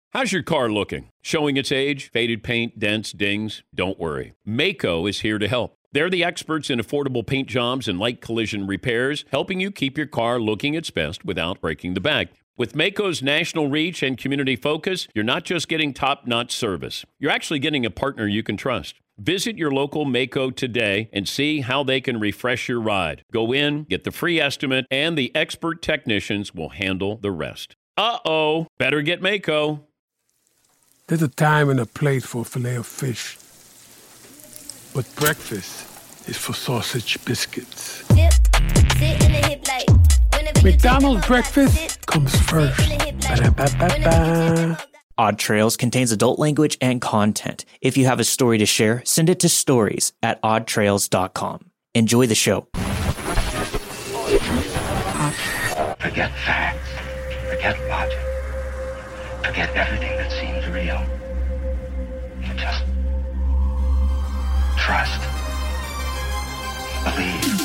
How's your car looking? Showing its age, faded paint, dents, dings? Don't worry. Maaco is here to help. They're the experts in affordable paint jobs and light collision repairs, helping you keep your car looking its best without breaking the bank. With Maaco's national reach and community focus, you're not just getting top-notch service. You're actually getting a partner you can trust. Visit your local Maaco today and see how they can refresh your ride. Go in, get the free estimate, and the expert technicians will handle the rest. Uh-oh, better get Maaco. There's a time and a place for filet of fish. But breakfast is for sausage biscuits. McDonald's breakfast comes first. Ba-da-ba-ba-ba. Odd Trails contains adult language and content. If you have a story to share, send it to stories@oddtrails.com. Enjoy the show. Forget facts. Forget logic. Forget everything that seems real. Just trust. Believe.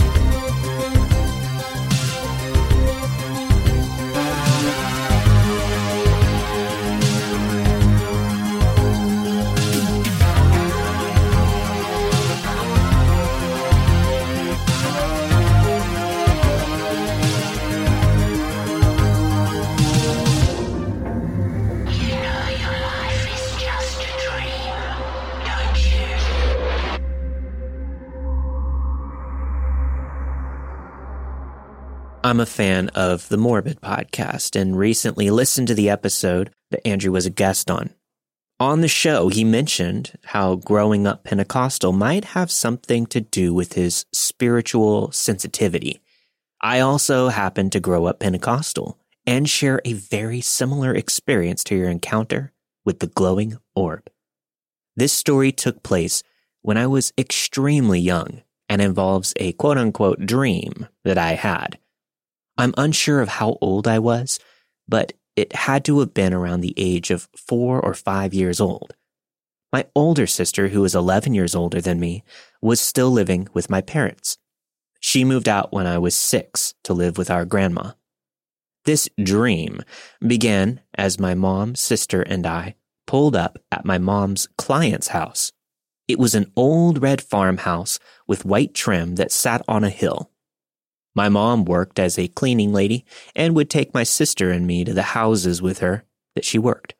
I'm a fan of the Morbid podcast and recently listened to the episode that Andrew was a guest on. On the show, he mentioned how growing up Pentecostal might have something to do with his spiritual sensitivity. I also happen to grow up Pentecostal and share a very similar experience to your encounter with the glowing orb. This story took place when I was extremely young and involves a quote-unquote dream that I had. I'm unsure of how old I was, but it had to have been around the age of 4 or 5 years old. My older sister, who was 11 years older than me, was still living with my parents. She moved out when I was 6 to live with our grandma. This dream began as my mom, sister, and I pulled up at my mom's client's house. It was an old red farmhouse with white trim that sat on a hill. My mom worked as a cleaning lady and would take my sister and me to the houses with her that she worked.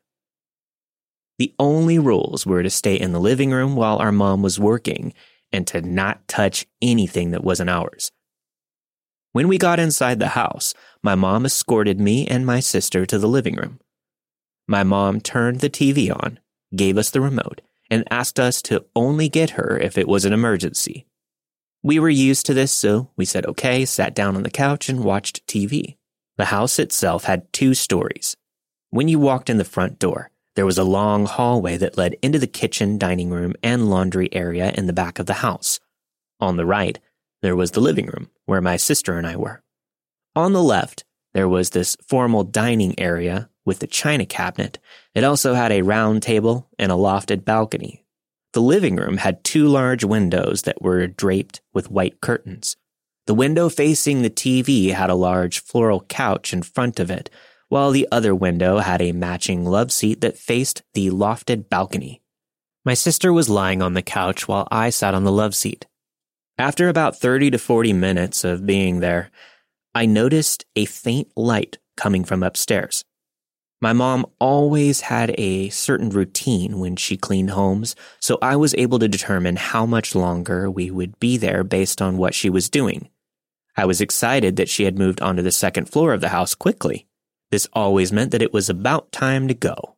The only rules were to stay in the living room while our mom was working and to not touch anything that wasn't ours. When we got inside the house, my mom escorted me and my sister to the living room. My mom turned the TV on, gave us the remote, and asked us to only get her if it was an emergency. We were used to this, so we said okay, sat down on the couch, and watched TV. The house itself had 2 stories. When you walked in the front door, there was a long hallway that led into the kitchen, dining room, and laundry area in the back of the house. On the right, there was the living room, where my sister and I were. On the left, there was this formal dining area with the china cabinet. It also had a round table and a lofted balcony. The living room had 2 large windows that were draped with white curtains. The window facing the TV had a large floral couch in front of it, while the other window had a matching love seat that faced the lofted balcony. My sister was lying on the couch while I sat on the love seat. After about 30 to 40 minutes of being there, I noticed a faint light coming from upstairs. My mom always had a certain routine when she cleaned homes, so I was able to determine how much longer we would be there based on what she was doing. I was excited that she had moved onto the 2nd floor of the house quickly. This always meant that it was about time to go.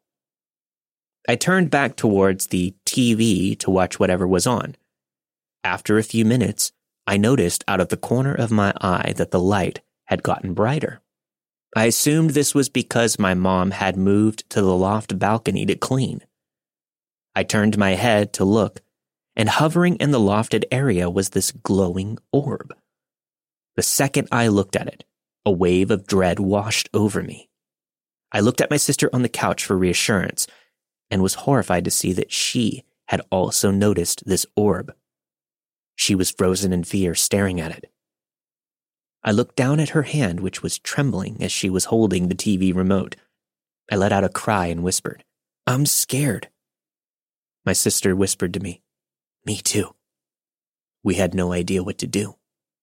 I turned back towards the TV to watch whatever was on. After a few minutes, I noticed out of the corner of my eye that the light had gotten brighter. I assumed this was because my mom had moved to the loft balcony to clean. I turned my head to look, and hovering in the lofted area was this glowing orb. The second I looked at it, a wave of dread washed over me. I looked at my sister on the couch for reassurance, and was horrified to see that she had also noticed this orb. She was frozen in fear, staring at it. I looked down at her hand, which was trembling as she was holding the TV remote. I let out a cry and whispered, "I'm scared." My sister whispered to me, "Me too." We had no idea what to do.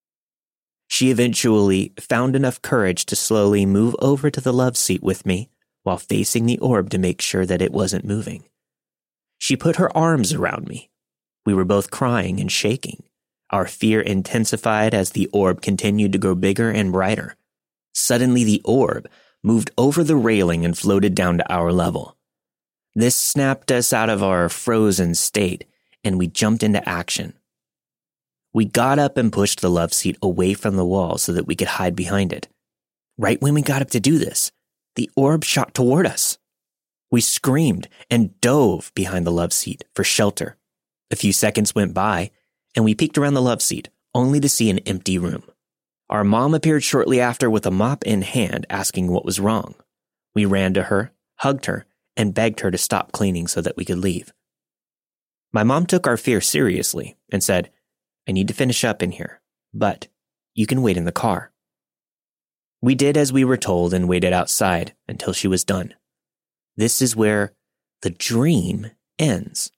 She eventually found enough courage to slowly move over to the love seat with me while facing the orb to make sure that it wasn't moving. She put her arms around me. We were both crying and shaking. Our fear intensified as the orb continued to grow bigger and brighter. Suddenly, the orb moved over the railing and floated down to our level. This snapped us out of our frozen state, and we jumped into action. We got up and pushed the love seat away from the wall so that we could hide behind it. Right when we got up to do this, the orb shot toward us. We screamed and dove behind the love seat for shelter. A few seconds went by, and we peeked around the love seat, only to see an empty room. Our mom appeared shortly after with a mop in hand, asking what was wrong. We ran to her, hugged her, and begged her to stop cleaning so that we could leave. My mom took our fear seriously and said, "I need to finish up in here, but you can wait in the car." We did as we were told and waited outside until she was done. This is where the dream ends.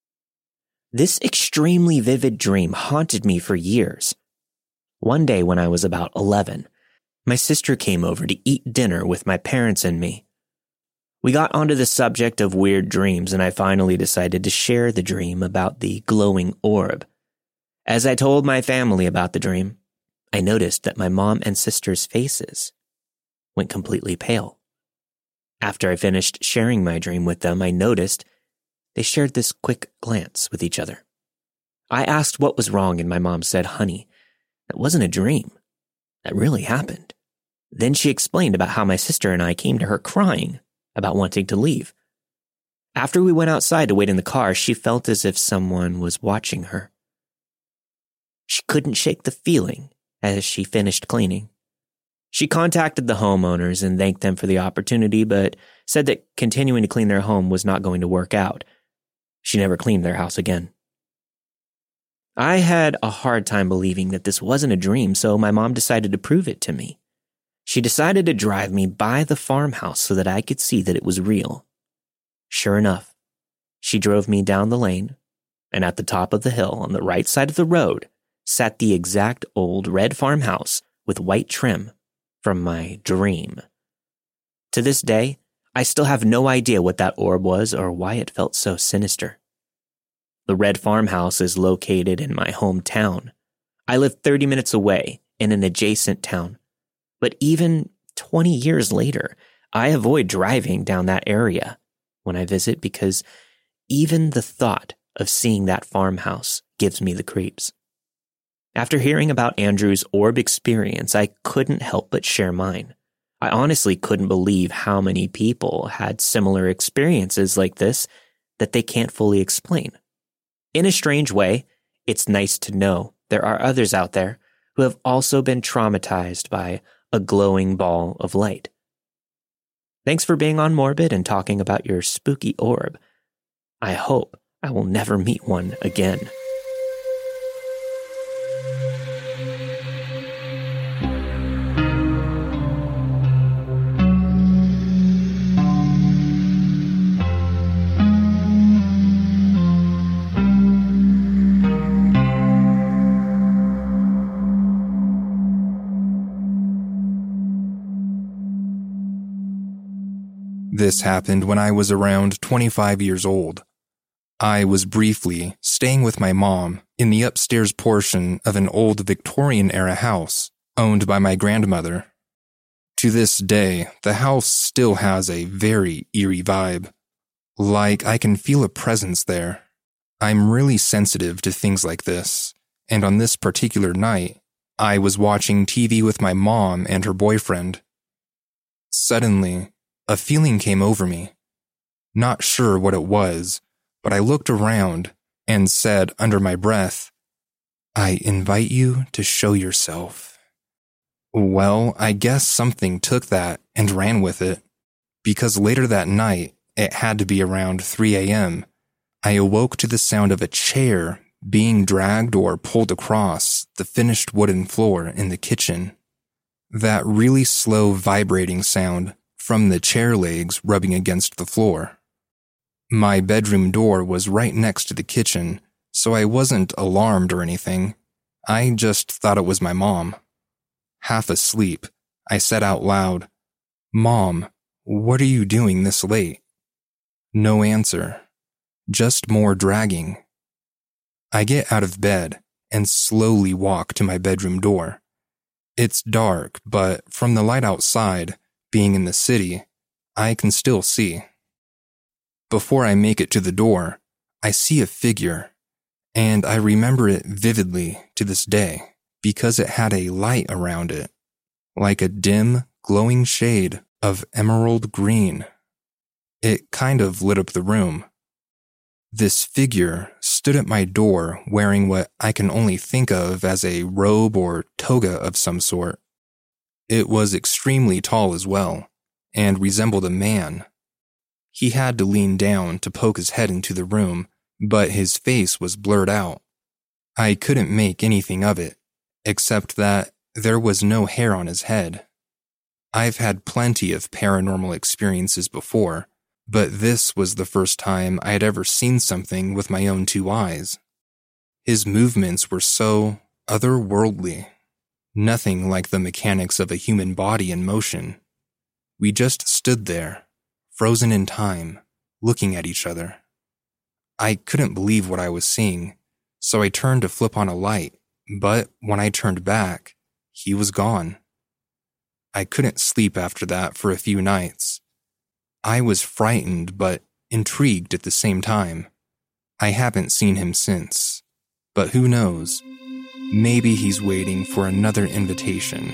This extremely vivid dream haunted me for years. One day when I was about 11, my sister came over to eat dinner with my parents and me. We got onto the subject of weird dreams, and I finally decided to share the dream about the glowing orb. As I told my family about the dream, I noticed that my mom and sister's faces went completely pale. After I finished sharing my dream with them, I noticed they shared this quick glance with each other. I asked what was wrong, and my mom said, "Honey, that wasn't a dream. That really happened." Then she explained about how my sister and I came to her crying about wanting to leave. After we went outside to wait in the car, she felt as if someone was watching her. She couldn't shake the feeling as she finished cleaning. She contacted the homeowners and thanked them for the opportunity, but said that continuing to clean their home was not going to work out. She never cleaned their house again. I had a hard time believing that this wasn't a dream, so my mom decided to prove it to me. She decided to drive me by the farmhouse so that I could see that it was real. Sure enough, she drove me down the lane, and at the top of the hill on the right side of the road sat the exact old red farmhouse with white trim from my dream. To this day, I still have no idea what that orb was or why it felt so sinister. The red farmhouse is located in my hometown. I live 30 minutes away in an adjacent town, but even 20 years later, I avoid driving down that area when I visit because even the thought of seeing that farmhouse gives me the creeps. After hearing about Andrew's orb experience, I couldn't help but share mine. I honestly couldn't believe how many people had similar experiences like this that they can't fully explain. In a strange way, it's nice to know there are others out there who have also been traumatized by a glowing ball of light. Thanks for being on Morbid and talking about your spooky orb. I hope I will never meet one again. This happened when I was around 25 years old. I was briefly staying with my mom in the upstairs portion of an old Victorian-era house owned by my grandmother. To this day, the house still has a very eerie vibe. Like I can feel a presence there. I'm really sensitive to things like this, and on this particular night, I was watching TV with my mom and her boyfriend. Suddenly, a feeling came over me. Not sure what it was, but I looked around and said under my breath, "I invite you to show yourself." Well, I guess something took that and ran with it, because later that night, it had to be around 3 a.m., I awoke to the sound of a chair being dragged or pulled across the finished wooden floor in the kitchen. That really slow vibrating sound from the chair legs rubbing against the floor. My bedroom door was right next to the kitchen, so I wasn't alarmed or anything. I just thought it was my mom. Half asleep, I said out loud, "Mom, what are you doing this late?" No answer, just more dragging. I get out of bed and slowly walk to my bedroom door. It's dark, but from the light outside, being in the city, I can still see. Before I make it to the door, I see a figure, and I remember it vividly to this day because it had a light around it, like a dim, glowing shade of emerald green. It kind of lit up the room. This figure stood at my door wearing what I can only think of as a robe or toga of some sort. It was extremely tall as well, and resembled a man. He had to lean down to poke his head into the room, but his face was blurred out. I couldn't make anything of it, except that there was no hair on his head. I've had plenty of paranormal experiences before, but this was the first time I had ever seen something with my own two eyes. His movements were so otherworldly, nothing like the mechanics of a human body in motion. We just stood there, frozen in time, looking at each other. I couldn't believe what I was seeing, so I turned to flip on a light, but when I turned back, he was gone. I couldn't sleep after that for a few nights. I was frightened but intrigued at the same time. I haven't seen him since, but who knows? Maybe he's waiting for another invitation.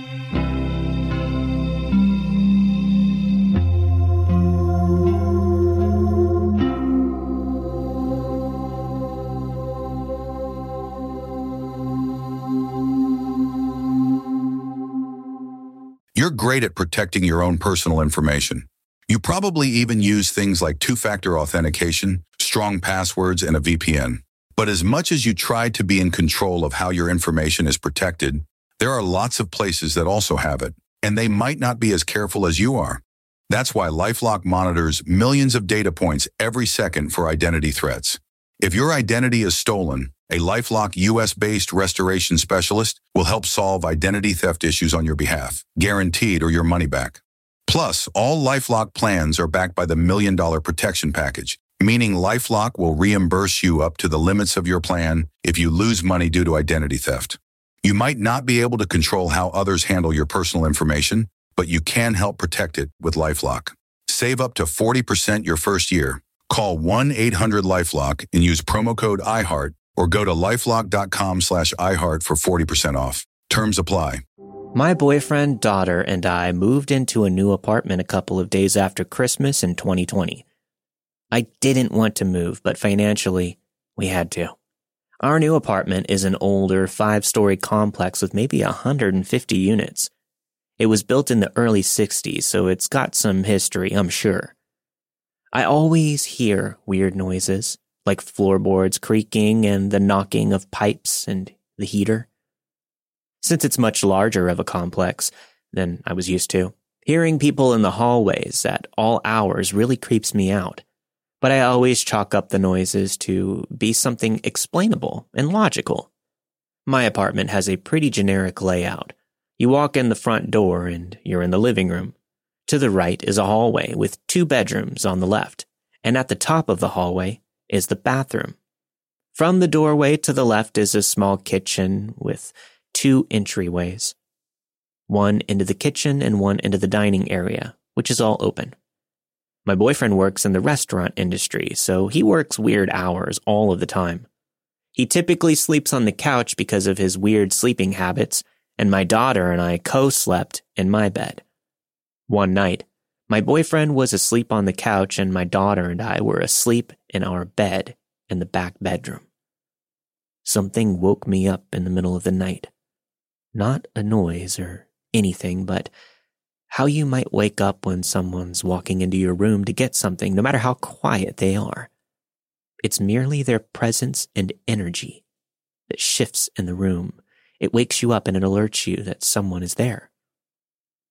You're great at protecting your own personal information. You probably even use things like two-factor authentication, strong passwords, and a VPN. But as much as you try to be in control of how your information is protected, there are lots of places that also have it, and they might not be as careful as you are. That's why LifeLock monitors millions of data points every second for identity threats. If your identity is stolen, a LifeLock US-based restoration specialist will help solve identity theft issues on your behalf, guaranteed or your money back. Plus, all LifeLock plans are backed by the $1 Million Protection Package, meaning LifeLock will reimburse you up to the limits of your plan if you lose money due to identity theft. You might not be able to control how others handle your personal information, but you can help protect it with LifeLock. Save up to 40% your first year. Call 1-800-LifeLock and use promo code IHEART or go to lifelock.com/iHeart for 40% off. Terms apply. My boyfriend, daughter, and I moved into a new apartment a couple of days after Christmas in 2020. I didn't want to move, but financially, we had to. Our new apartment is an older 5-story complex with maybe 150 units. It was built in the early 60s, so it's got some history, I'm sure. I always hear weird noises, like floorboards creaking and the knocking of pipes and the heater. Since it's much larger of a complex than I was used to, hearing people in the hallways at all hours really creeps me out. But I always chalk up the noises to be something explainable and logical. My apartment has a pretty generic layout. You walk in the front door and you're in the living room. To the right is a hallway with 2 bedrooms on the left, and at the top of the hallway is the bathroom. From the doorway to the left is a small kitchen with 2 entryways. One into the kitchen and one into the dining area, which is all open. My boyfriend works in the restaurant industry, so he works weird hours all of the time. He typically sleeps on the couch because of his weird sleeping habits, and my daughter and I co-slept in my bed. One night, my boyfriend was asleep on the couch and my daughter and I were asleep in our bed in the back bedroom. Something woke me up in the middle of the night. Not a noise or anything, but how you might wake up when someone's walking into your room to get something, no matter how quiet they are. It's merely their presence and energy that shifts in the room. It wakes you up and it alerts you that someone is there.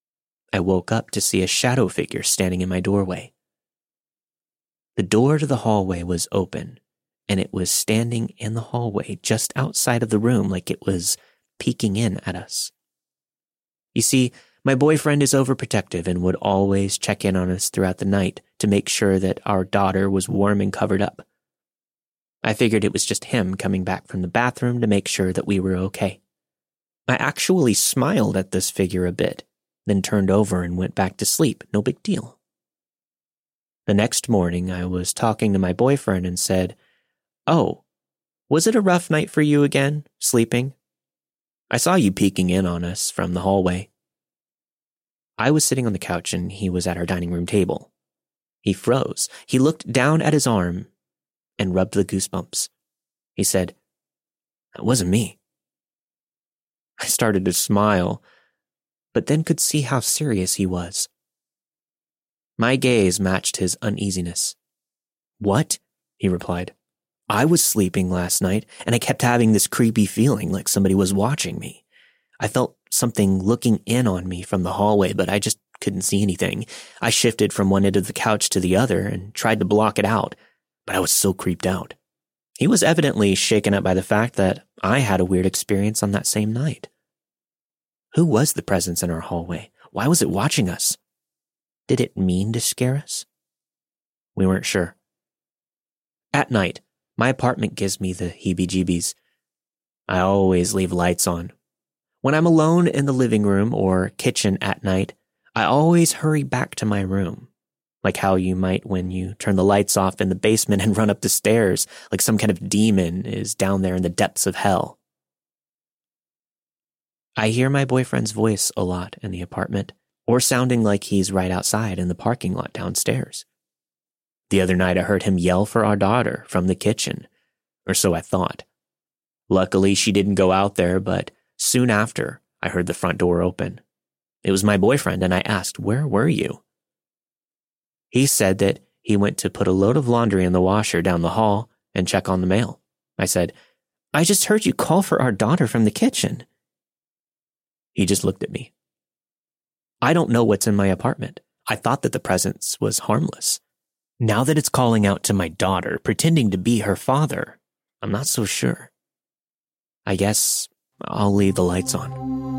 I woke up to see a shadow figure standing in my doorway. The door to the hallway was open, and it was standing in the hallway just outside of the room like it was peeking in at us. You see, my boyfriend is overprotective and would always check in on us throughout the night to make sure that our daughter was warm and covered up. I figured it was just him coming back from the bathroom to make sure that we were okay. I actually smiled at this figure a bit, then turned over and went back to sleep. No big deal. The next morning, I was talking to my boyfriend and said, "Oh, was it a rough night for you again, sleeping? I saw you peeking in on us from the hallway." I was sitting on the couch and he was at our dining room table. He froze. He looked down at his arm and rubbed the goosebumps. He said, "That wasn't me." I started to smile, but then could see how serious he was. My gaze matched his uneasiness. "What?" he replied. "I was sleeping last night, and I kept having this creepy feeling like somebody was watching me. I felt something looking in on me from the hallway, but I just couldn't see anything. I shifted from one end of the couch to the other and tried to block it out, but I was so creeped out." He was evidently shaken up by the fact that I had a weird experience on that same night. Who was the presence in our hallway? Why was it watching us? Did it mean to scare us? We weren't sure. At night, my apartment gives me the heebie-jeebies. I always leave lights on. When I'm alone in the living room or kitchen at night, I always hurry back to my room, like how you might when you turn the lights off in the basement and run up the stairs like some kind of demon is down there in the depths of hell. I hear my boyfriend's voice a lot in the apartment, or sounding like he's right outside in the parking lot downstairs. The other night I heard him yell for our daughter from the kitchen, or so I thought. Luckily, she didn't go out there, but soon after, I heard the front door open. It was my boyfriend, and I asked, "Where were you?" He said that he went to put a load of laundry in the washer down the hall and check on the mail. I said, "I just heard you call for our daughter from the kitchen." He just looked at me. I don't know what's in my apartment. I thought that the presence was harmless. Now that it's calling out to my daughter, pretending to be her father, I'm not so sure. I guess I'll leave the lights on.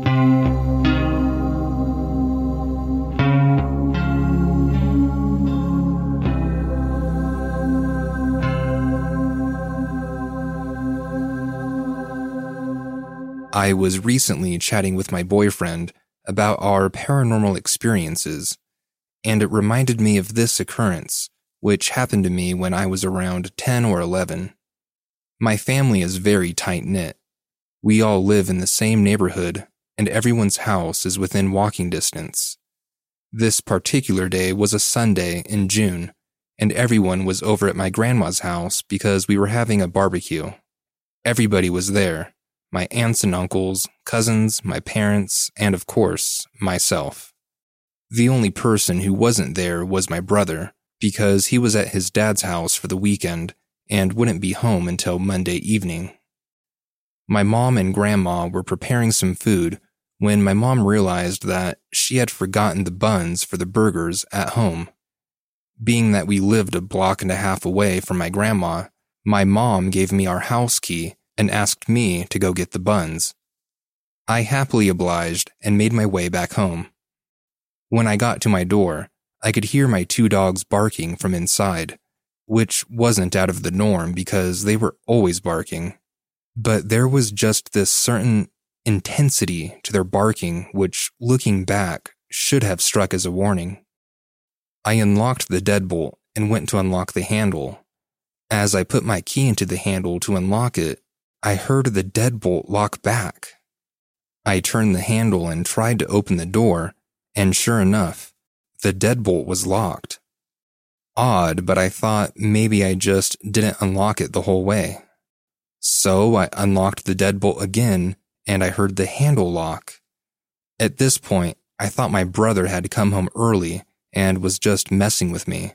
I was recently chatting with my boyfriend about our paranormal experiences, and it reminded me of this occurrence, which happened to me when I was around 10 or 11. My family is very tight-knit. We all live in the same neighborhood, and everyone's house is within walking distance. This particular day was a Sunday in June, and everyone was over at my grandma's house because we were having a barbecue. Everybody was there. My aunts and uncles, cousins, my parents, and of course, myself. The only person who wasn't there was my brother, because he was at his dad's house for the weekend and wouldn't be home until Monday evening. My mom and grandma were preparing some food when my mom realized that she had forgotten the buns for the burgers at home. Being that we lived a block and a half away from my grandma, my mom gave me our house key and asked me to go get the buns. I happily obliged and made my way back home. When I got to my door, I could hear my 2 dogs barking from inside, which wasn't out of the norm because they were always barking. But there was just this certain intensity to their barking which, looking back, should have struck as a warning. I unlocked the deadbolt and went to unlock the handle. As I put my key into the handle to unlock it, I heard the deadbolt lock back. I turned the handle and tried to open the door, and sure enough, the deadbolt was locked. Odd, but I thought maybe I just didn't unlock it the whole way. So I unlocked the deadbolt again, and I heard the handle lock. At this point, I thought my brother had come home early and was just messing with me.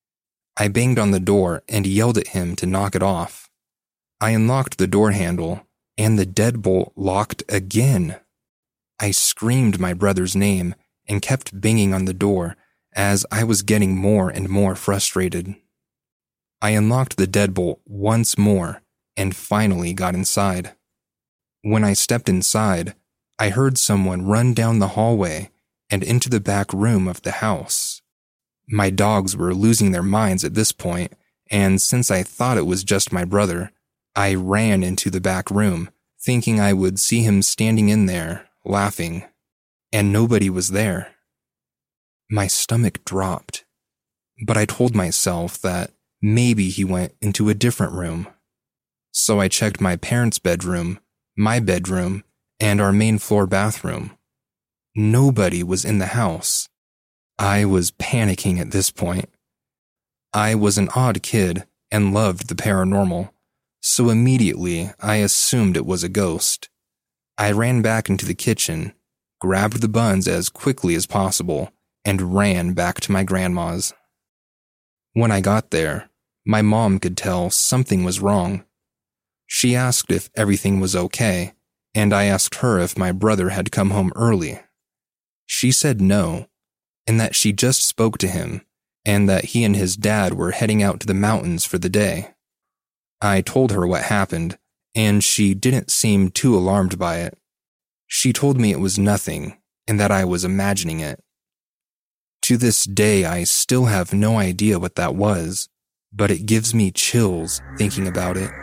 I banged on the door and yelled at him to knock it off. I unlocked the door handle, and the deadbolt locked again. I screamed my brother's name, and kept banging on the door as I was getting more and more frustrated. I unlocked the deadbolt once more and finally got inside. When I stepped inside, I heard someone run down the hallway and into the back room of the house. My dogs were losing their minds at this point, and since I thought it was just my brother, I ran into the back room, thinking I would see him standing in there, laughing, and nobody was there. My stomach dropped, but I told myself that maybe he went into a different room. So I checked my parents' bedroom, my bedroom, and our main floor bathroom. Nobody was in the house. I was panicking at this point. I was an odd kid and loved the paranormal, so immediately I assumed it was a ghost. I ran back into the kitchen, grabbed the buns as quickly as possible, and ran back to my grandma's. When I got there, my mom could tell something was wrong. She asked if everything was okay, and I asked her if my brother had come home early. She said no, and that she just spoke to him, and that he and his dad were heading out to the mountains for the day. I told her what happened, and she didn't seem too alarmed by it. She told me it was nothing, and that I was imagining it. To this day, I still have no idea what that was, but it gives me chills thinking about it.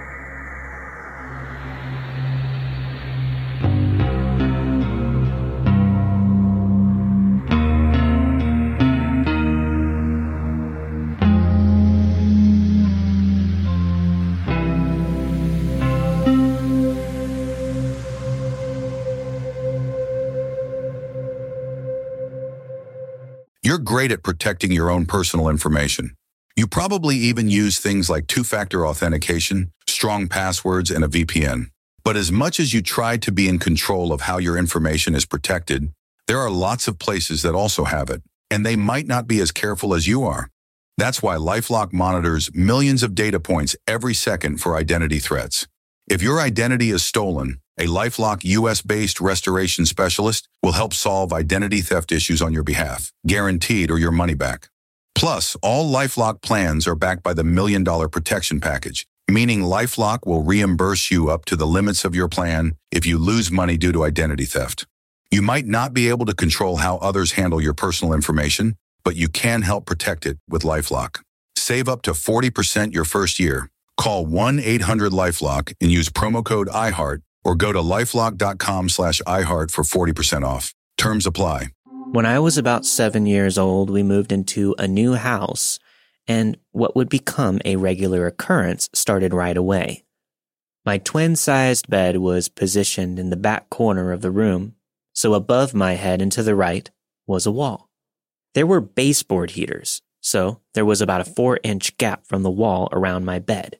You're great at protecting your own personal information. You probably even use things like two-factor authentication, strong passwords, and a VPN. But as much as you try to be in control of how your information is protected, there are lots of places that also have it, and they might not be as careful as you are. That's why LifeLock monitors millions of data points every second for identity threats. If your identity is stolen, a LifeLock US-based restoration specialist will help solve identity theft issues on your behalf, guaranteed or your money back. Plus, all LifeLock plans are backed by the $1 Million Protection Package, meaning LifeLock will reimburse you up to the limits of your plan if you lose money due to identity theft. You might not be able to control how others handle your personal information, but you can help protect it with LifeLock. Save up to 40% your first year. Call 1-800-LifeLock and use promo code IHEART or go to lifelock.com/iHeart for 40% off. Terms apply. When I was about 7 years old, we moved into a new house, and what would become a regular occurrence started right away. My twin-sized bed was positioned in the back corner of the room, so above my head and to the right was a wall. There were baseboard heaters, so there was about a 4-inch gap from the wall around my bed.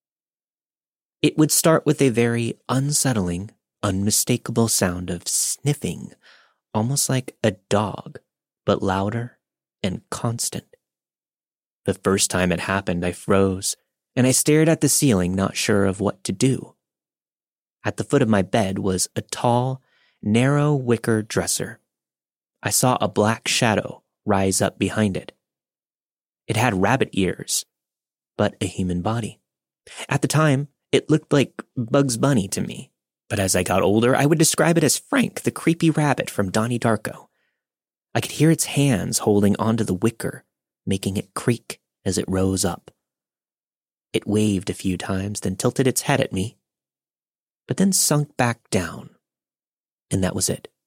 It would start with a very unsettling, unmistakable sound of sniffing, almost like a dog, but louder and constant. The first time it happened, I froze, and I stared at the ceiling, not sure of what to do. At the foot of my bed was a tall, narrow wicker dresser. I saw a black shadow rise up behind it. It had rabbit ears, but a human body. At the time, it looked like Bugs Bunny to me, but as I got older, I would describe it as Frank, the creepy rabbit from Donnie Darko. I could hear its hands holding onto the wicker, making it creak as it rose up. It waved a few times, then tilted its head at me, but then sunk back down, and that was it.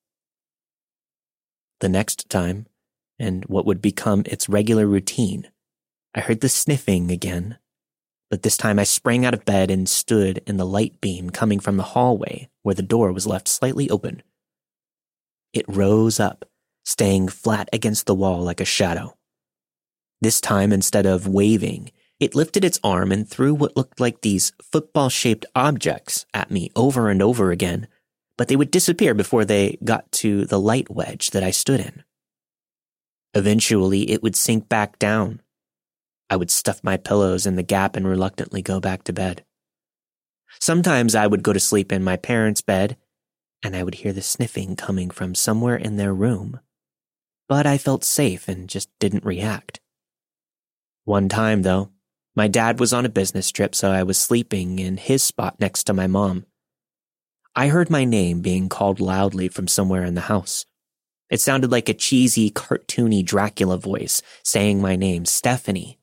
The next time, and what would become its regular routine, I heard the sniffing again, but this time I sprang out of bed and stood in the light beam coming from the hallway where the door was left slightly open. It rose up, staying flat against the wall like a shadow. This time, instead of waving, it lifted its arm and threw what looked like these football-shaped objects at me over and over again, but they would disappear before they got to the light wedge that I stood in. Eventually, it would sink back down. I would stuff my pillows in the gap and reluctantly go back to bed. Sometimes I would go to sleep in my parents' bed, and I would hear the sniffing coming from somewhere in their room, but I felt safe and just didn't react. One time, though, my dad was on a business trip, so I was sleeping in his spot next to my mom. I heard my name being called loudly from somewhere in the house. It sounded like a cheesy, cartoony Dracula voice saying my name, Stephanie.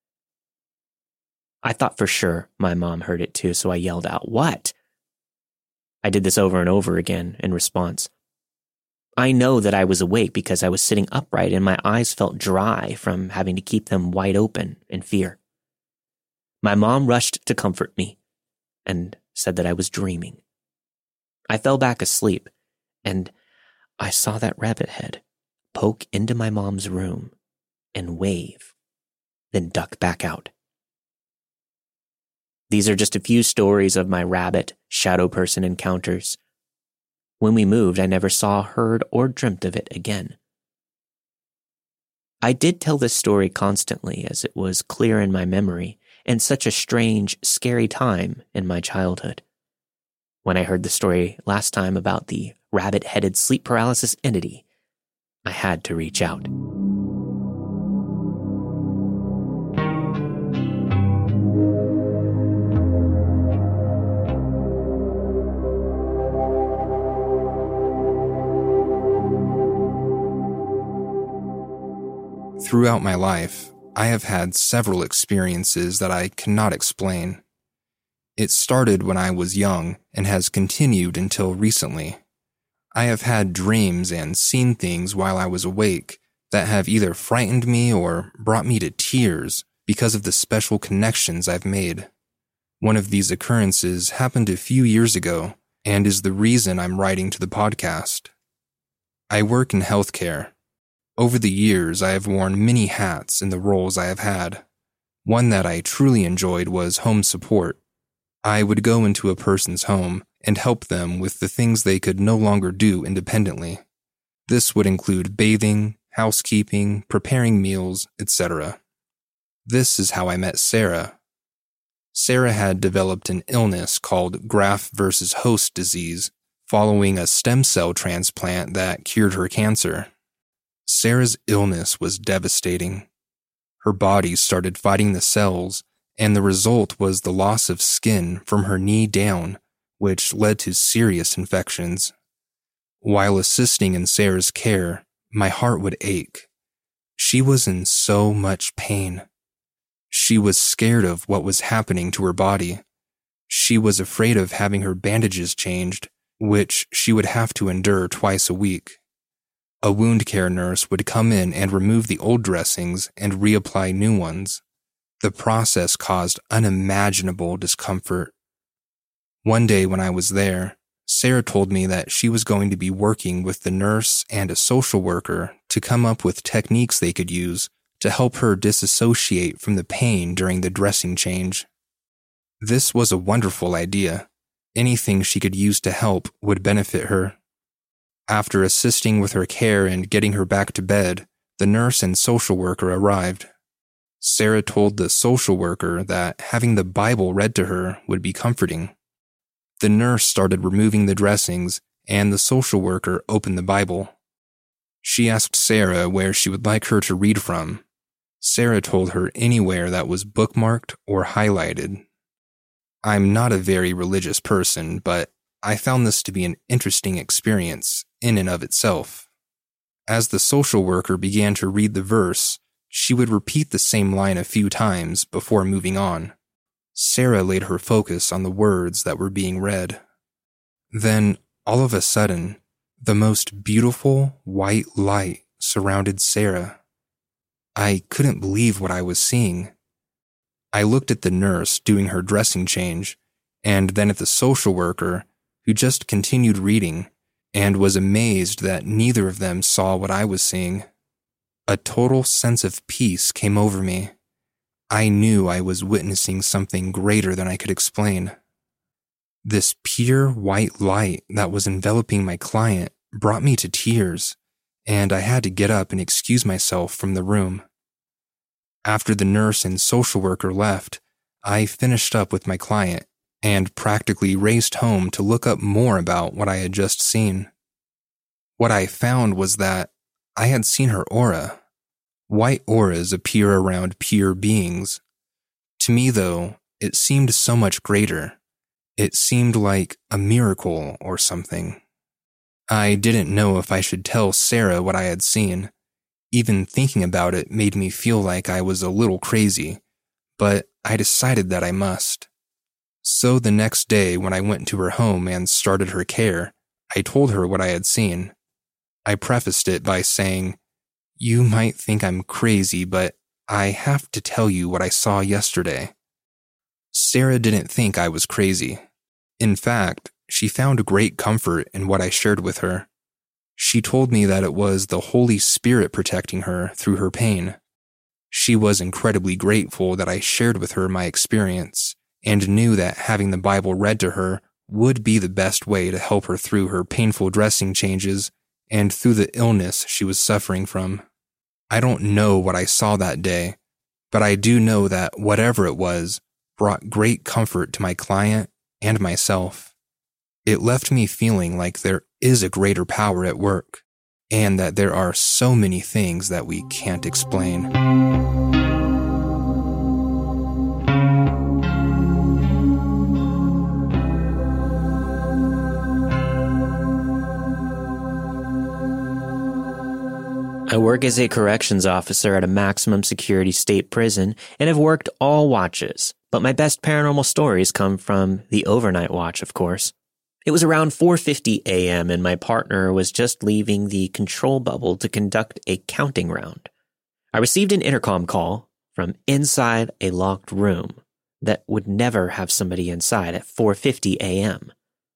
I thought for sure my mom heard it too, so I yelled out, "What?" I did this over and over again in response. I know that I was awake because I was sitting upright and my eyes felt dry from having to keep them wide open in fear. My mom rushed to comfort me and said that I was dreaming. I fell back asleep, and I saw that rabbit head poke into my mom's room and wave, then duck back out. These are just a few stories of my rabbit shadow person encounters. When we moved, I never saw, heard, or dreamt of it again. I did tell this story constantly as it was clear in my memory and such a strange, scary time in my childhood. When I heard the story last time about the rabbit-headed sleep paralysis entity, I had to reach out. Throughout my life, I have had several experiences that I cannot explain. It started when I was young and has continued until recently. I have had dreams and seen things while I was awake that have either frightened me or brought me to tears because of the special connections I've made. One of these occurrences happened a few years ago and is the reason I'm writing to the podcast. I work in healthcare. Over the years, I have worn many hats in the roles I have had. One that I truly enjoyed was home support. I would go into a person's home and help them with the things they could no longer do independently. This would include bathing, housekeeping, preparing meals, etc. This is how I met Sarah. Sarah had developed an illness called graft-versus-host disease following a stem cell transplant that cured her cancer. Sarah's illness was devastating. Her body started fighting the cells, and the result was the loss of skin from her knee down, which led to serious infections. While assisting in Sarah's care, my heart would ache. She was in so much pain. She was scared of what was happening to her body. She was afraid of having her bandages changed, which she would have to endure twice a week. A wound care nurse would come in and remove the old dressings and reapply new ones. The process caused unimaginable discomfort. One day when I was there, Sarah told me that she was going to be working with the nurse and a social worker to come up with techniques they could use to help her disassociate from the pain during the dressing change. This was a wonderful idea. Anything she could use to help would benefit her. After assisting with her care and getting her back to bed, the nurse and social worker arrived. Sarah told the social worker that having the Bible read to her would be comforting. The nurse started removing the dressings, and the social worker opened the Bible. She asked Sarah where she would like her to read from. Sarah told her anywhere that was bookmarked or highlighted. I'm not a very religious person, but I found this to be an interesting experience in and of itself. As the social worker began to read the verse, she would repeat the same line a few times before moving on. Sarah laid her focus on the words that were being read. Then, all of a sudden, the most beautiful white light surrounded Sarah. I couldn't believe what I was seeing. I looked at the nurse doing her dressing change, and then at the social worker, who just continued reading, and was amazed that neither of them saw what I was seeing. A total sense of peace came over me. I knew I was witnessing something greater than I could explain. This pure white light that was enveloping my client brought me to tears, and I had to get up and excuse myself from the room. After the nurse and social worker left, I finished up with my client and practically raced home to look up more about what I had just seen. What I found was that I had seen her aura. White auras appear around pure beings. To me, though, it seemed so much greater. It seemed like a miracle or something. I didn't know if I should tell Sarah what I had seen. Even thinking about it made me feel like I was a little crazy, but I decided that I must. So the next day, when I went to her home and started her care, I told her what I had seen. I prefaced it by saying, "You might think I'm crazy, but I have to tell you what I saw yesterday." Sarah didn't think I was crazy. In fact, she found great comfort in what I shared with her. She told me that it was the Holy Spirit protecting her through her pain. She was incredibly grateful that I shared with her my experience, and knew that having the Bible read to her would be the best way to help her through her painful dressing changes and through the illness she was suffering from. I don't know what I saw that day, but I do know that whatever it was brought great comfort to my client and myself. It left me feeling like there is a greater power at work, and that there are so many things that we can't explain. I work as a corrections officer at a maximum security state prison and have worked all watches, but my best paranormal stories come from the overnight watch, of course. It was around 4:50 a.m. and my partner was just leaving the control bubble to conduct a counting round. I received an intercom call from inside a locked room that would never have somebody inside at 4:50 a.m.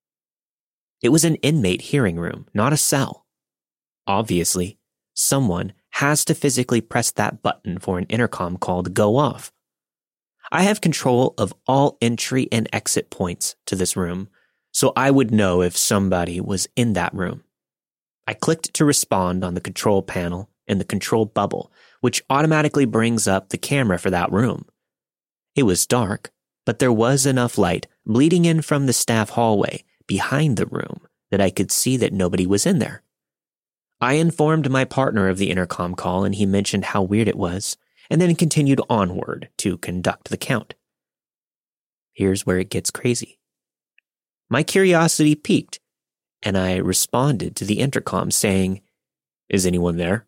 It was an inmate hearing room, not a cell. Obviously, someone has to physically press that button for an intercom call to go off. I have control of all entry and exit points to this room, so I would know if somebody was in that room. I clicked to respond on the control panel in the control bubble, which automatically brings up the camera for that room. It was dark, but there was enough light bleeding in from the staff hallway behind the room that I could see that nobody was in there. I informed my partner of the intercom call and he mentioned how weird it was, and then continued onward to conduct the count. Here's where it gets crazy. My curiosity piqued, and I responded to the intercom saying, "Is anyone there?"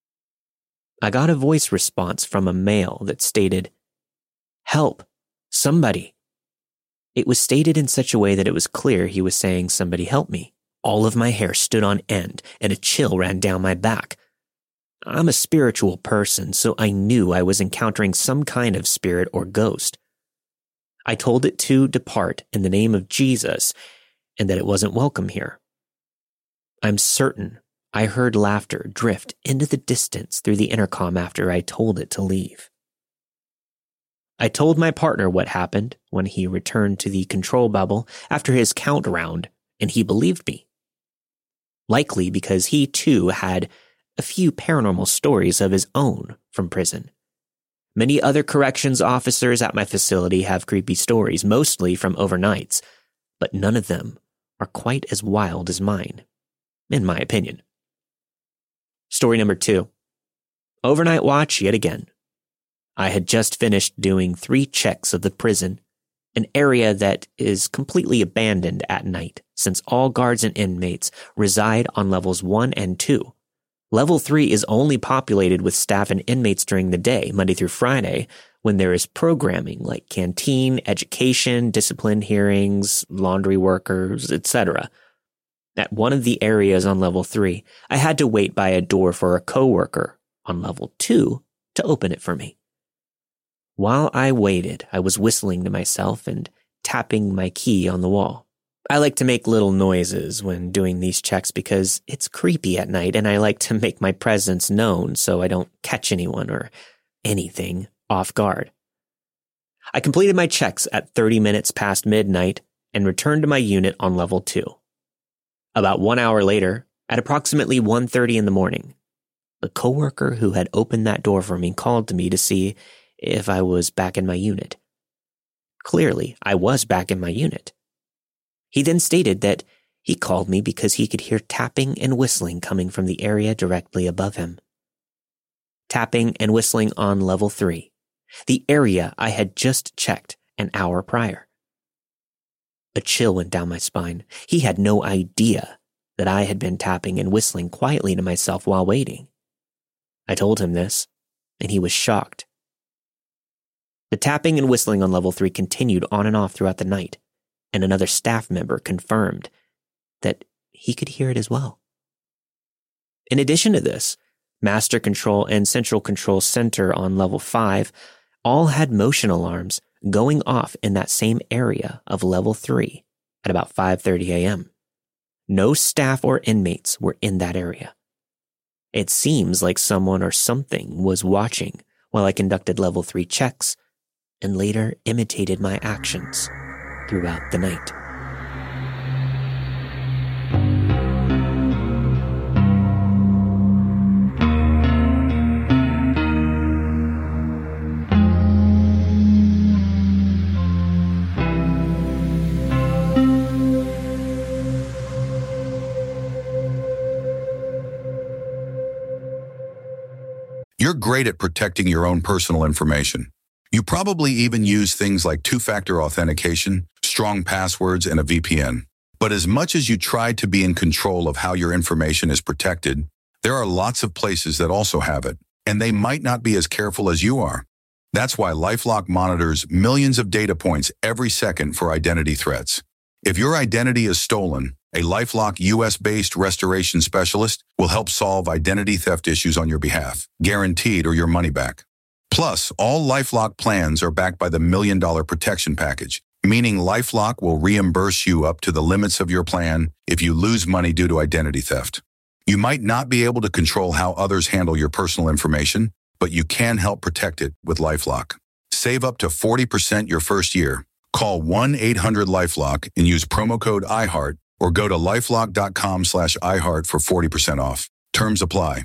I got a voice response from a male that stated, "Help, somebody." It was stated in such a way that it was clear he was saying, "Somebody help me." All of my hair stood on end and a chill ran down my back. I'm a spiritual person, so I knew I was encountering some kind of spirit or ghost. I told it to depart in the name of Jesus and that it wasn't welcome here. I'm certain I heard laughter drift into the distance through the intercom after I told it to leave. I told my partner what happened when he returned to the control bubble after his count round, and he believed me. Likely because he too had a few paranormal stories of his own from prison. Many other corrections officers at my facility have creepy stories, mostly from overnights, but none of them are quite as wild as mine, in my opinion. Story number 2. Overnight watch yet again. I had just finished doing 3 checks of the prison, an area that is completely abandoned at night since all guards and inmates reside on levels 1 and 2. Level 3 is only populated with staff and inmates during the day, Monday through Friday, when there is programming like canteen, education, discipline hearings, laundry workers, etc. At one of the areas on level 3, I had to wait by a door for a coworker on level 2 to open it for me. While I waited, I was whistling to myself and tapping my key on the wall. I like to make little noises when doing these checks because it's creepy at night and I like to make my presence known so I don't catch anyone or anything off guard. I completed my checks at 30 minutes past midnight and returned to my unit on level 2. About 1 hour later, at approximately 1:30 in the morning, the coworker who had opened that door for me called to me to see if I was back in my unit. Clearly, I was back in my unit. He then stated that He called me because he could hear tapping and whistling coming from the area directly above him. Tapping and whistling on level 3, the area I had just checked an hour prior. A chill went down my spine. He had no idea that I had been tapping and whistling quietly to myself while waiting. I told him this, and he was shocked. The tapping and whistling on level 3 continued on and off throughout the night, and another staff member confirmed that he could hear it as well. In addition to this, Master Control and Central Control Center on level 5 all had motion alarms going off in that same area of level 3 at about 5:30 a.m. No staff or inmates were in that area. It seems like someone or something was watching while I conducted level 3 checks and later imitated my actions throughout the night. You're great at protecting your own personal information. You probably even use things like two-factor authentication, strong passwords, and a VPN. But as much as you try to be in control of how your information is protected, there are lots of places that also have it, and they might not be as careful as you are. That's why LifeLock monitors millions of data points every second for identity threats. If your identity is stolen, a LifeLock US-based restoration specialist will help solve identity theft issues on your behalf, guaranteed or your money back. Plus, all LifeLock plans are backed by the $1 Million Protection Package, meaning LifeLock will reimburse you up to the limits of your plan if you lose money due to identity theft. You might not be able to control how others handle your personal information, but you can help protect it with LifeLock. Save up to 40% your first year. Call 1-800-LifeLock and use promo code IHEART or go to lifelock.com/iHeart for 40% off. Terms apply.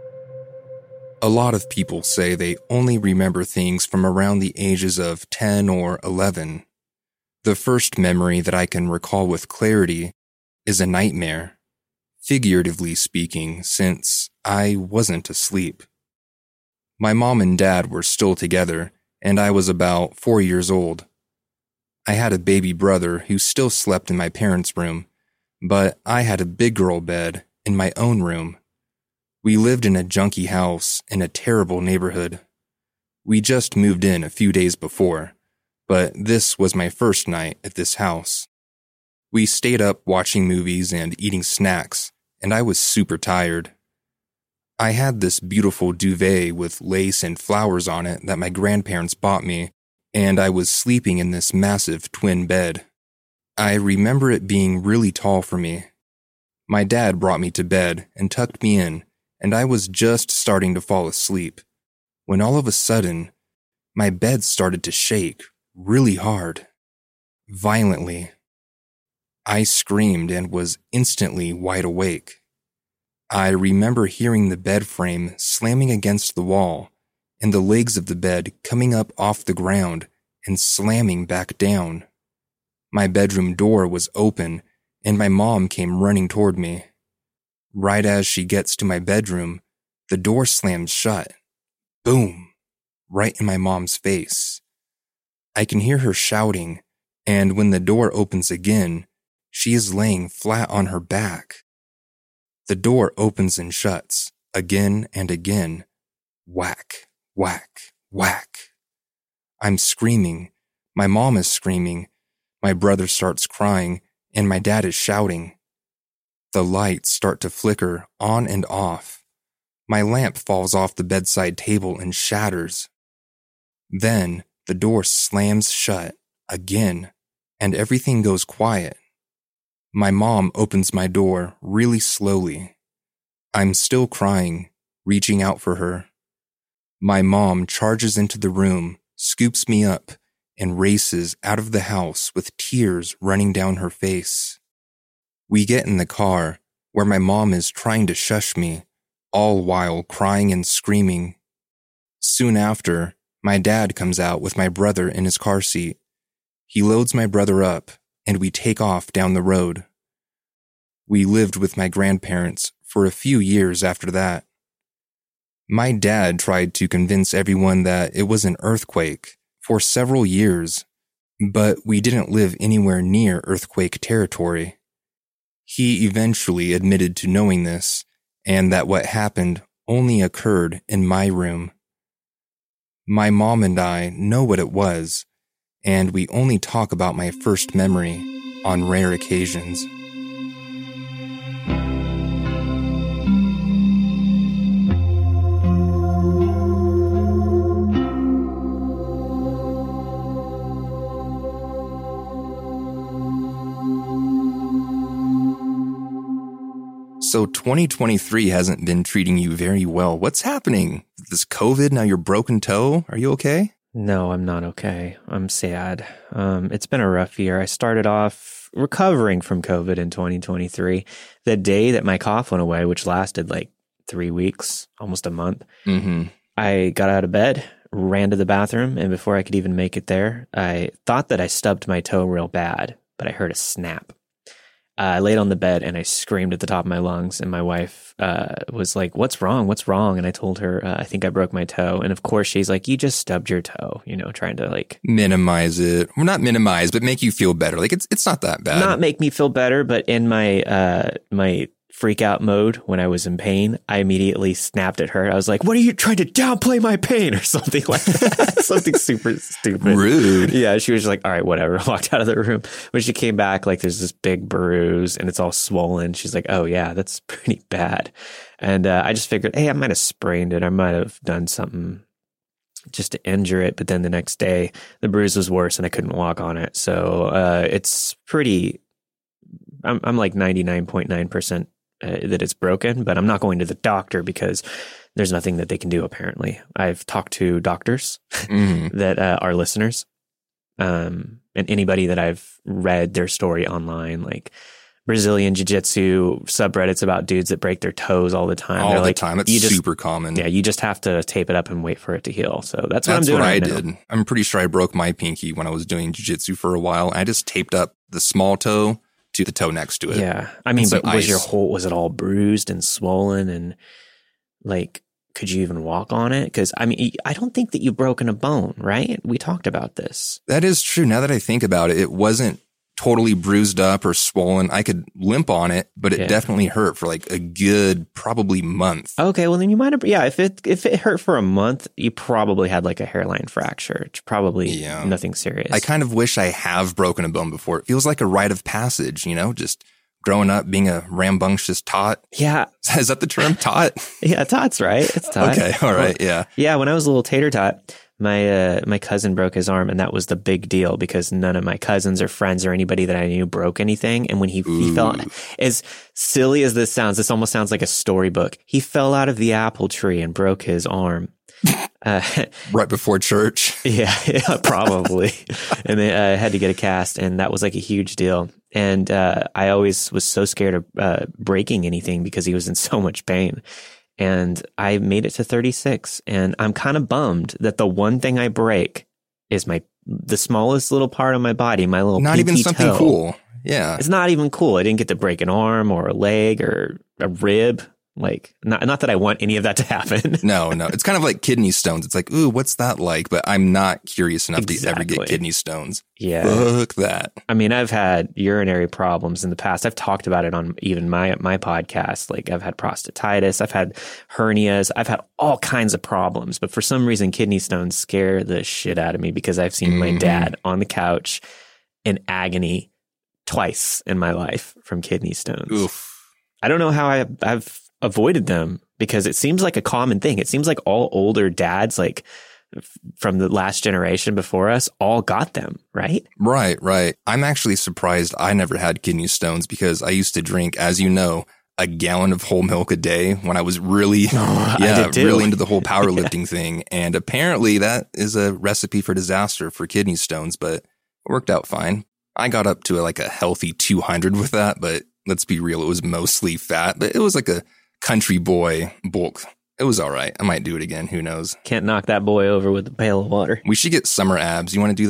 A lot of people say they only remember things from around the ages of 10 or 11. The first memory that I can recall with clarity is a nightmare, figuratively speaking, since I wasn't asleep. My mom and dad were still together, and I was about 4 years old. I had a baby brother who still slept in my parents' room, but I had a big girl bed in my own room. We lived in a junky house in a terrible neighborhood. We just moved in a few days before, but this was my first night at this house. We stayed up watching movies and eating snacks, and I was super tired. I had this beautiful duvet with lace and flowers on it that my grandparents bought me, and I was sleeping in this massive twin bed. I remember it being really tall for me. My dad brought me to bed and tucked me in, and I was just starting to fall asleep, when all of a sudden, my bed started to shake really hard, violently. I screamed and was instantly wide awake. I remember hearing the bed frame slamming against the wall and the legs of the bed coming up off the ground and slamming back down. My bedroom door was open and my mom came running toward me. Right as she gets to my bedroom, the door slams shut. Boom! Right in my mom's face. I can hear her shouting, and when the door opens again, she is laying flat on her back. The door opens and shuts, again and again. Whack, whack, whack. I'm screaming. My mom is screaming. My brother starts crying, and my dad is shouting. The lights start to flicker on and off. My lamp falls off the bedside table and shatters. Then the door slams shut again, and everything goes quiet. My mom opens my door really slowly. I'm still crying, reaching out for her. My mom charges into the room, scoops me up, and races out of the house with tears running down her face. We get in the car, where my mom is trying to shush me, all while crying and screaming. Soon after, my dad comes out with my brother in his car seat. He loads my brother up, and we take off down the road. We lived with my grandparents for a few years after that. My dad tried to convince everyone that it was an earthquake for several years, but we didn't live anywhere near earthquake territory. He eventually admitted to knowing this, and that what happened only occurred in my room. My mom and I know what it was, and we only talk about my first memory on rare occasions. So 2023 hasn't been treating you very well. What's happening? This COVID, now your broken toe? Are you okay? No, I'm not okay. I'm sad. It's been a rough year. I started off recovering from COVID in 2023. The day that my cough went away, which lasted like 3 weeks, almost a month, I got out of bed, ran to the bathroom, and before I could even make it there, I thought that I stubbed my toe real bad, but I heard a snap. I laid on the bed and I screamed at the top of my lungs, and my wife was like, what's wrong? What's wrong? And I told her, I think I broke my toe. And of course she's like, you just stubbed your toe, trying to like minimize it. Well, not minimize, but make you feel better. Like it's not that bad. Not make me feel better, but in my my freak out mode when I was in pain, I immediately snapped at her. I was like, what are you trying to downplay my pain or something like that? Something super stupid. Rude. Yeah, she was just like, all right, whatever. Walked out of the room. When she came back, like there's this big bruise and it's all swollen. She's like, oh yeah, that's pretty bad. And I just figured, hey, I might have sprained it. I might have done something just to injure it. But then the next day, the bruise was worse and I couldn't walk on it. So it's pretty, I'm like 99.9% that it's broken, but I'm not going to the doctor because there's nothing that they can do, apparently. I've talked to doctors that are listeners, and anybody that I've read their story online, like Brazilian Jiu-Jitsu subreddits about dudes that break their toes all the time. All the time. It's super common. Yeah, you just have to tape it up and wait for it to heal. So that's what I'm doing right now. That's what I did. I'm pretty sure I broke my pinky when I was doing jiu-jitsu for a while. I just taped up the small toe to the toe next to it. Yeah. I mean, but was it all bruised and swollen, and like, could you even walk on it? Because I mean, I don't think that you've broken a bone, right? We talked about this. That is true. Now that I think about it, it wasn't totally bruised up or swollen. I could limp on it, but it definitely hurt for like a good probably month. Okay, well then you might have, if it hurt for a month, you probably had like a hairline fracture. It's probably nothing serious. I kind of wish I have broken a bone before. It feels like a rite of passage, just growing up being a rambunctious tot. Yeah. Is that the term, tot? Yeah, tot's right. It's tot. Okay, all right, yeah. Yeah, when I was a little tater tot, my cousin broke his arm, and that was the big deal because none of my cousins or friends or anybody that I knew broke anything. And when he fell, as silly as this sounds, this almost sounds like a storybook. He fell out of the apple tree and broke his arm. Right before church? Yeah, probably. And they had to get a cast, and that was like a huge deal. And I always was so scared of breaking anything because he was in so much pain. And I made it to 36, and I'm kind of bummed that the one thing I break is the smallest little part of my body, my little not pinky even something toe. Cool. Yeah. It's not even cool. I didn't get to break an arm or a leg or a rib. Like, not that I want any of that to happen. No. It's kind of like kidney stones. It's like, ooh, what's that like? But I'm not curious enough to ever get kidney stones. Yeah. Fuck that. I mean, I've had urinary problems in the past. I've talked about it on even my podcast. Like, I've had prostatitis. I've had hernias. I've had all kinds of problems. But for some reason, kidney stones scare the shit out of me because I've seen my dad on the couch in agony twice in my life from kidney stones. Oof. I don't know how I've avoided them because it seems like a common thing. It seems like all older dads, like from the last generation before us, all got them, right? Right. I'm actually surprised I never had kidney stones because I used to drink, as you know, a gallon of whole milk a day when I was really, really into the whole powerlifting thing. And apparently that is a recipe for disaster for kidney stones, but it worked out fine. I got up to like a healthy 200 with that, but let's be real, it was mostly fat, but it was like a country boy bulk. It was all right. I might do it again. Who knows? Can't knock that boy over with a pail of water. We should get summer abs. You want to do that?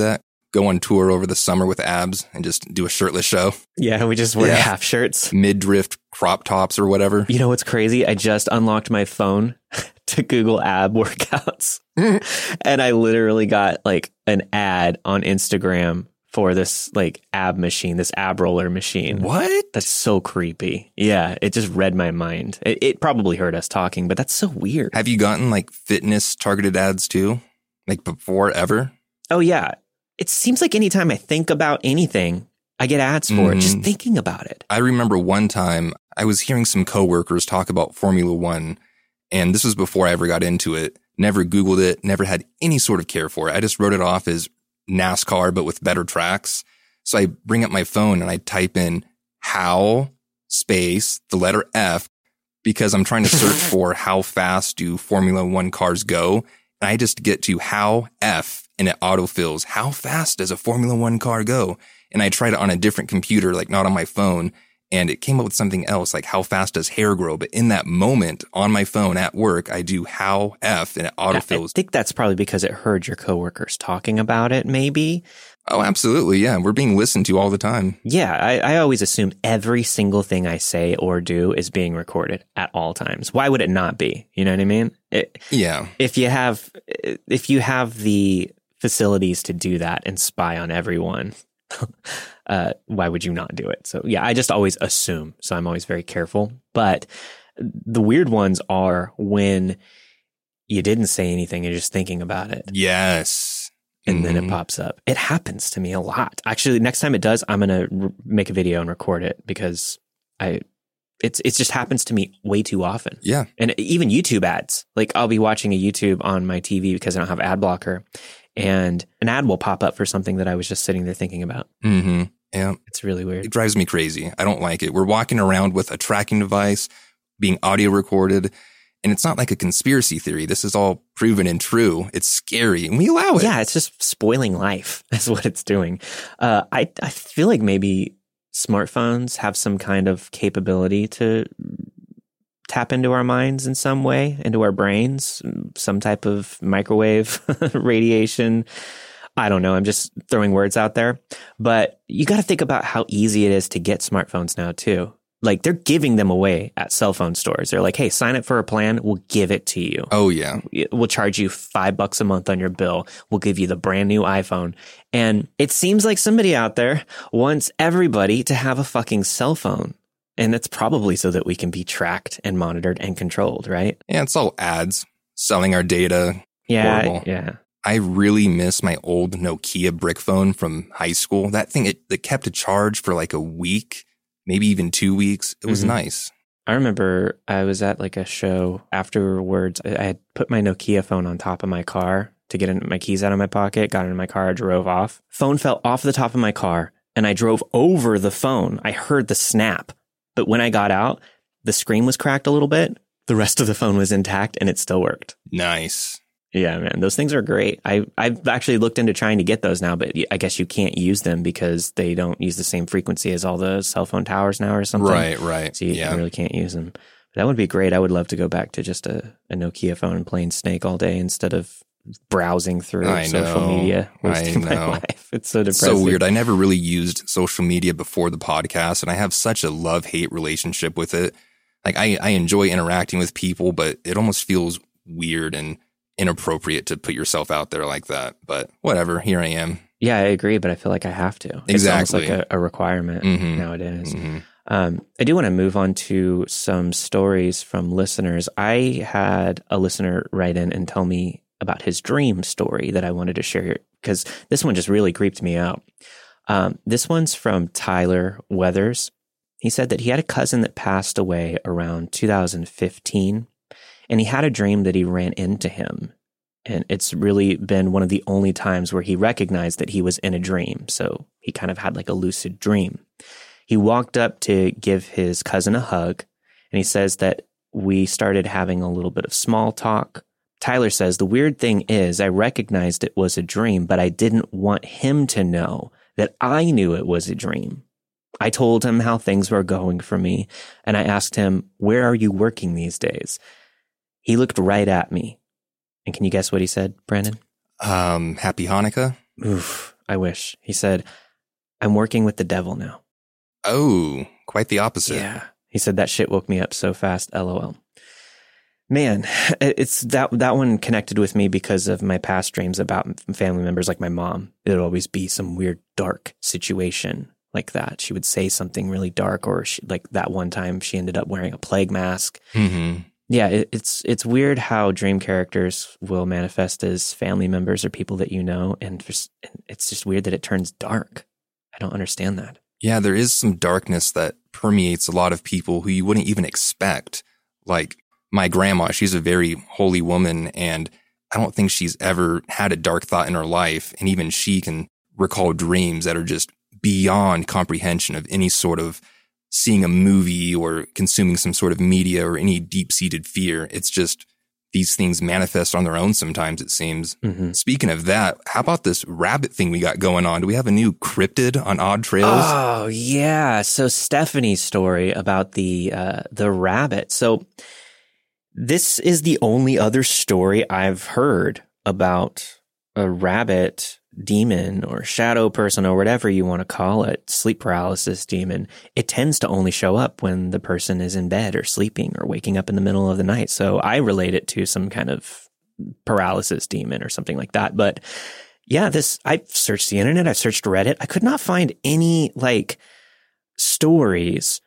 go on tour over the summer with abs and just do a shirtless show. Yeah, we just wear half shirts. Mid-drift crop tops or whatever. You know what's crazy? I just unlocked my phone to Google ab workouts. And I literally got like an ad on Instagram for this like ab machine, this ab roller machine. What? That's so creepy. Yeah, it just read my mind. It probably heard us talking, but that's so weird. Have you gotten like fitness targeted ads too? Like before ever? Oh, yeah. It seems like anytime I think about anything, I get ads for it, just thinking about it. I remember one time I was hearing some coworkers talk about Formula One, and this was before I ever got into it. Never Googled it, never had any sort of care for it. I just wrote it off as NASCAR, but with better tracks. So I bring up my phone and I type in how space, the letter F, because I'm trying to search for how fast do Formula One cars go. And I just get to how F, and it autofills. How fast does a Formula One car go? And I tried it on a different computer, like not on my phone. And it came up with something else, like how fast does hair grow? But in that moment on my phone at work, I do how F and it autofills. I think that's probably because it heard your coworkers talking about it, maybe. Oh, absolutely. Yeah. We're being listened to all the time. Yeah. I always assume every single thing I say or do is being recorded at all times. Why would it not be? You know what I mean? Yeah. If you have the facilities to do that and spy on everyone, why would you not do it? So yeah, I just always assume. So I'm always very careful. But the weird ones are when you didn't say anything, you're just thinking about it. Yes. And then it pops up. It happens to me a lot. Actually, next time it does, I'm going to make a video and record it because it just happens to me way too often. Yeah. And even YouTube ads. Like I'll be watching a YouTube on my TV because I don't have ad blocker, and an ad will pop up for something that I was just sitting there thinking about. Mm-hmm. Yeah. It's really weird. It drives me crazy. I don't like it. We're walking around with a tracking device being audio recorded, and it's not like a conspiracy theory. This is all proven and true. It's scary, and we allow it. Yeah, it's just spoiling life. That's what it's doing. I feel like maybe smartphones have some kind of capability to tap into our minds in some way, into our brains, some type of microwave radiation. I don't know. I'm just throwing words out there. But you got to think about how easy it is to get smartphones now, too. Like they're giving them away at cell phone stores. They're like, hey, sign up for a plan. We'll give it to you. Oh, yeah. We'll charge you $5 a month on your bill. We'll give you the brand new iPhone. And it seems like somebody out there wants everybody to have a fucking cell phone. And that's probably so that we can be tracked and monitored and controlled, right? Yeah, it's all ads, selling our data. Yeah, Horrible. yeah. I really miss my old Nokia brick phone from high school. That thing, it kept a charge for like a week, maybe even 2 weeks. It was nice. I remember I was at like a show afterwards. I had put my Nokia phone on top of my car to get my keys out of my pocket, got into my car, drove off. Phone fell off the top of my car and I drove over the phone. I heard the snap. But when I got out, the screen was cracked a little bit. The rest of the phone was intact and it still worked. Nice. Yeah, man. Those things are great. I've actually looked into trying to get those now, but I guess you can't use them because they don't use the same frequency as all the cell phone towers now or something. Right. So you really can't use them. But that would be great. I would love to go back to just a Nokia phone and playing Snake all day instead of browsing through social media, wasting my life. It's so depressing. So weird. I never really used social media before the podcast, and I have such a love-hate relationship with it. Like I enjoy interacting with people, but it almost feels weird and inappropriate to put yourself out there like that. But whatever, here I am. Yeah, I agree, but I feel like I have to. Exactly. It's almost like a requirement nowadays. I do want to move on to some stories from listeners. I had a listener write in and tell me about his dream story that I wanted to share because this one just really creeped me out. This one's from Tyler Weathers. He said that he had a cousin that passed away around 2015, and he had a dream that he ran into him. And it's really been one of the only times where he recognized that he was in a dream. So he kind of had like a lucid dream. He walked up to give his cousin a hug, and he says that we started having a little bit of small talk. Tyler says, the weird thing is I recognized it was a dream, but I didn't want him to know that I knew it was a dream. I told him how things were going for me, and I asked him, where are you working these days? He looked right at me. And can you guess what he said, Brandon? Happy Hanukkah? Oof. I wish. He said, I'm working with the devil now. Oh, quite the opposite. Yeah. He said that shit woke me up so fast, LOL. Man, it's that one connected with me because of my past dreams about family members like my mom. It would always be some weird dark situation like that. She would say something really dark, or like that one time she ended up wearing a plague mask. Mm-hmm. Yeah, it's weird how dream characters will manifest as family members or people that you know, and it's just weird that it turns dark. I don't understand that. Yeah, there is some darkness that permeates a lot of people who you wouldn't even expect. Like my grandma, she's a very holy woman, and I don't think she's ever had a dark thought in her life. And even she can recall dreams that are just beyond comprehension of any sort of seeing a movie or consuming some sort of media or any deep-seated fear. It's just these things manifest on their own sometimes, it seems. Mm-hmm. Speaking of that, how about this rabbit thing we got going on? Do we have a new cryptid on Odd Trails? Oh, yeah. So Stephanie's story about the rabbit. So this is the only other story I've heard about a rabbit demon or shadow person or whatever you want to call it, sleep paralysis demon. It tends to only show up when the person is in bed or sleeping or waking up in the middle of the night. So I relate it to some kind of paralysis demon or something like that. But yeah, I've searched the internet, I've searched Reddit. I could not find any like stories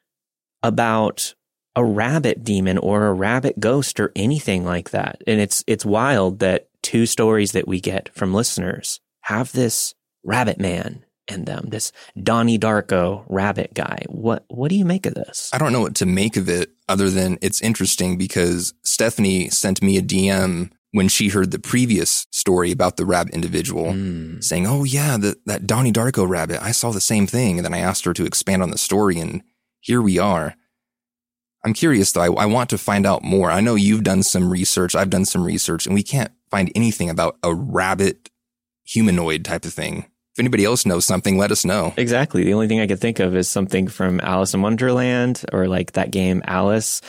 about a rabbit demon or a rabbit ghost or anything like that. And it's wild that 2 stories that we get from listeners have this rabbit man in them, this Donnie Darko rabbit guy. What do you make of this? I don't know what to make of it other than it's interesting because Stephanie sent me a DM when she heard the previous story about the rabbit individual saying, oh yeah, that Donnie Darko rabbit, I saw the same thing. And then I asked her to expand on the story, and here we are. I'm curious though. I want to find out more. I know you've done some research. I've done some research, and we can't find anything about a rabbit humanoid type of thing. If anybody else knows something, let us know. Exactly. The only thing I could think of is something from Alice in Wonderland, or like that game Alice,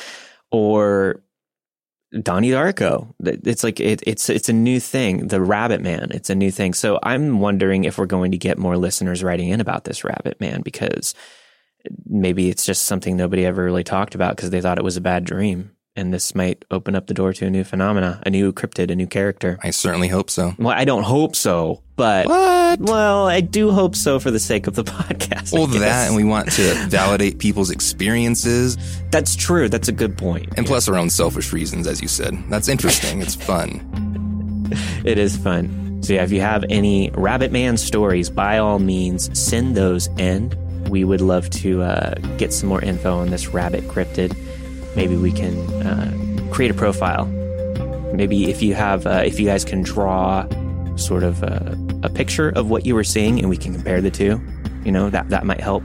or Donnie Darko. It's like it's a new thing. The Rabbit Man, it's a new thing. So I'm wondering if we're going to get more listeners writing in about this Rabbit Man, because maybe it's just something nobody ever really talked about because they thought it was a bad dream. And this might open up the door to a new phenomena, a new cryptid, a new character. I certainly hope so. Well, I don't hope so, but... What? Well, I do hope so for the sake of the podcast. Well, that, and we want to validate people's experiences. That's true. That's a good point. And plus our own selfish reasons, as you said. That's interesting. It's fun. It is fun. So yeah, if you have any Rabbit Man stories, by all means, send those in. We would love to get some more info on this rabbit cryptid. Maybe we can create a profile. Maybe if you guys can draw sort of a picture of what you were seeing, and we can compare the two, that might help.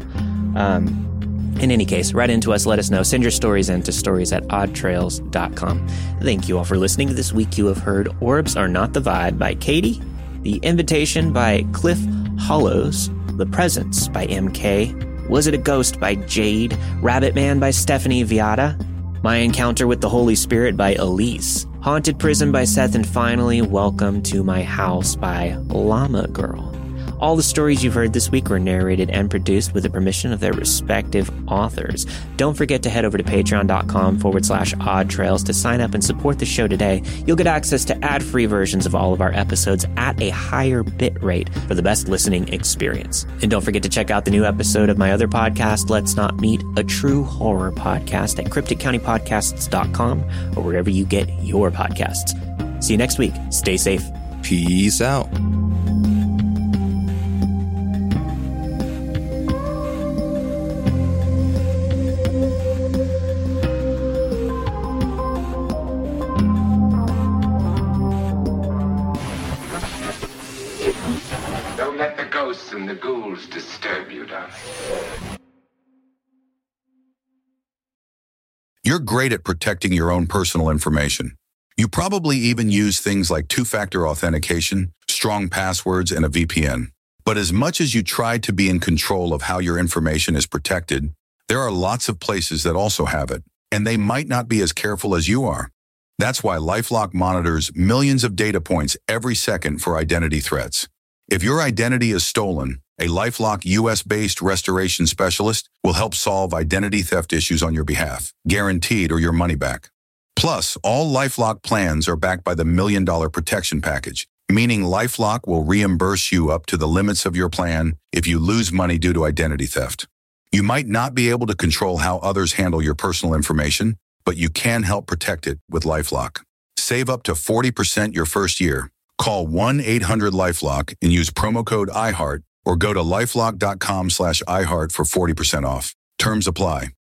In any case, write into us, let us know. Send your stories in to stories@oddtrails.com. Thank you all for listening. This week you have heard Orbs Are Not the Vibe by Katie, The Invitation by Cliff Hollows, The Presence by MK, Was It a Ghost by Jade, Rabbit Man by Stephanie Viata, My Encounter with the Holy Spirit by Elise, Haunted Prison by Seth, and finally, Welcome to My House by Llama Girl. All the stories you've heard this week were narrated and produced with the permission of their respective authors. Don't forget to head over to patreon.com/oddtrails to sign up and support the show today. You'll get access to ad-free versions of all of our episodes at a higher bit rate for the best listening experience. And don't forget to check out the new episode of my other podcast, Let's Not Meet, a true horror podcast at crypticcountypodcasts.com or wherever you get your podcasts. See you next week. Stay safe. Peace out. And the ghouls disturb you, darling. You're great at protecting your own personal information. You probably even use things like two-factor authentication, strong passwords, and a VPN. But as much as you try to be in control of how your information is protected, there are lots of places that also have it, and they might not be as careful as you are. That's why LifeLock monitors millions of data points every second for identity threats. If your identity is stolen, a LifeLock US-based restoration specialist will help solve identity theft issues on your behalf, guaranteed or your money back. Plus, all LifeLock plans are backed by the $1 Million Protection Package, meaning LifeLock will reimburse you up to the limits of your plan if you lose money due to identity theft. You might not be able to control how others handle your personal information, but you can help protect it with LifeLock. Save up to 40% your first year. Call 1-800-LifeLock and use promo code iHeart or go to LifeLock.com/iHeart for 40% off. Terms apply.